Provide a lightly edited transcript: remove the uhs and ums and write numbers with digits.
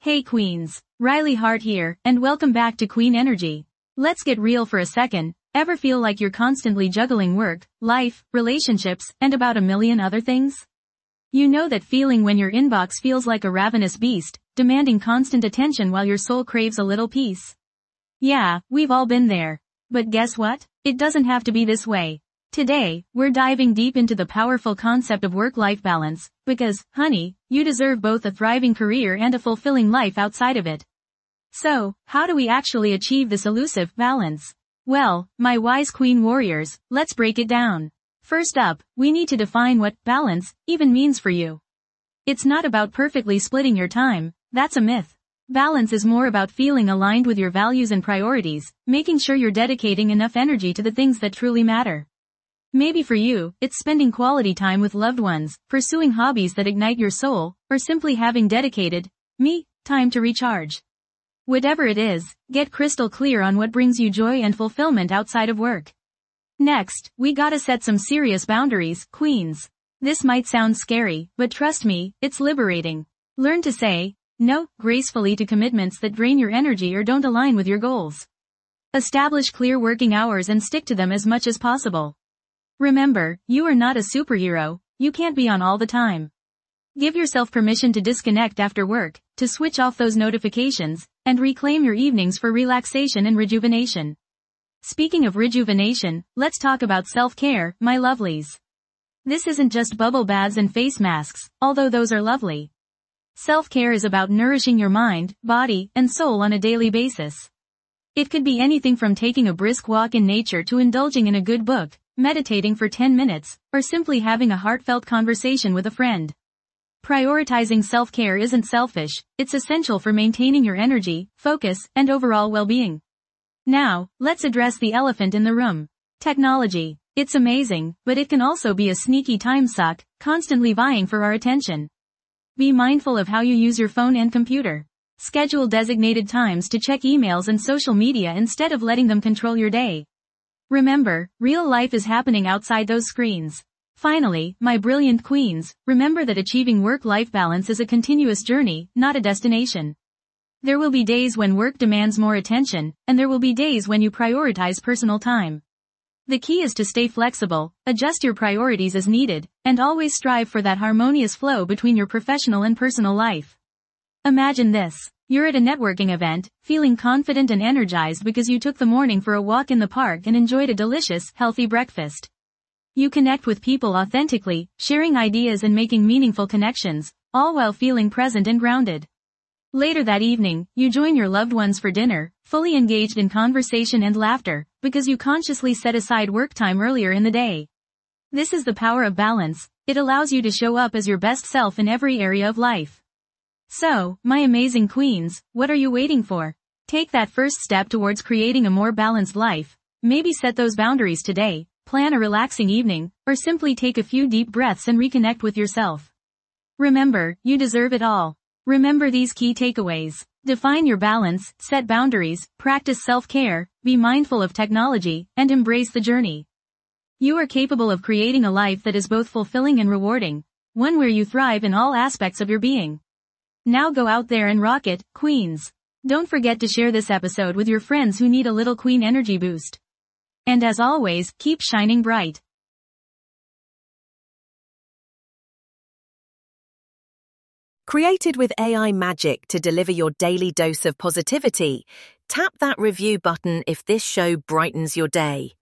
Hey Queens, Riley Hart here, and welcome back to Queen Energy. Let's get real for a second. Ever feel like you're constantly juggling work, life, relationships, and about a million other things? You know that feeling when your inbox feels like a ravenous beast, demanding constant attention while your soul craves a little peace. Yeah, we've all been there. But guess what? It doesn't have to be this way. Today, we're diving deep into the powerful concept of work-life balance, because, honey, you deserve both a thriving career and a fulfilling life outside of it. So, how do we actually achieve this elusive balance? Well, my wise queen warriors, let's break it down. First up, we need to define what balance even means for you. It's not about perfectly splitting your time, that's a myth. Balance is more about feeling aligned with your values and priorities, making sure you're dedicating enough energy to the things that truly matter. Maybe for you, it's spending quality time with loved ones, pursuing hobbies that ignite your soul, or simply having dedicated, time to recharge. Whatever it is, get crystal clear on what brings you joy and fulfillment outside of work. Next, we gotta set some serious boundaries, queens. This might sound scary, but trust me, it's liberating. Learn to say no gracefully to commitments that drain your energy or don't align with your goals. Establish clear working hours and stick to them as much as possible. Remember, you are not a superhero, you can't be on all the time. Give yourself permission to disconnect after work, to switch off those notifications, and reclaim your evenings for relaxation and rejuvenation. Speaking of rejuvenation, let's talk about self-care, my lovelies. This isn't just bubble baths and face masks, although those are lovely. Self-care is about nourishing your mind, body, and soul on a daily basis. It could be anything from taking a brisk walk in nature to indulging in a good book, meditating for 10 minutes, or simply having a heartfelt conversation with a friend. Prioritizing self-care isn't selfish, it's essential for maintaining your energy, focus, and overall well-being. Now, let's address the elephant in the room. Technology. It's amazing, but it can also be a sneaky time suck, constantly vying for our attention. Be mindful of how you use your phone and computer. Schedule designated times to check emails and social media instead of letting them control your day. Remember, real life is happening outside those screens. Finally, my brilliant queens, remember that achieving work-life balance is a continuous journey, not a destination. There will be days when work demands more attention, and there will be days when you prioritize personal time. The key is to stay flexible, adjust your priorities as needed, and always strive for that harmonious flow between your professional and personal life. Imagine this. You're at a networking event, feeling confident and energized because you took the morning for a walk in the park and enjoyed a delicious, healthy breakfast. You connect with people authentically, sharing ideas and making meaningful connections, all while feeling present and grounded. Later that evening, you join your loved ones for dinner, fully engaged in conversation and laughter, because you consciously set aside work time earlier in the day. This is the power of balance. It allows you to show up as your best self in every area of life. So, my amazing queens, what are you waiting for? Take that first step towards creating a more balanced life. Maybe set those boundaries today, plan a relaxing evening, or simply take a few deep breaths and reconnect with yourself. Remember, you deserve it all. Remember these key takeaways. Define your balance, set boundaries, practice self-care, be mindful of technology, and embrace the journey. You are capable of creating a life that is both fulfilling and rewarding, one where you thrive in all aspects of your being. Now go out there and rock it, queens. Don't forget to share this episode with your friends who need a little queen energy boost. And as always, keep shining bright. Created with AI magic to deliver your daily dose of positivity, tap that review button if this show brightens your day.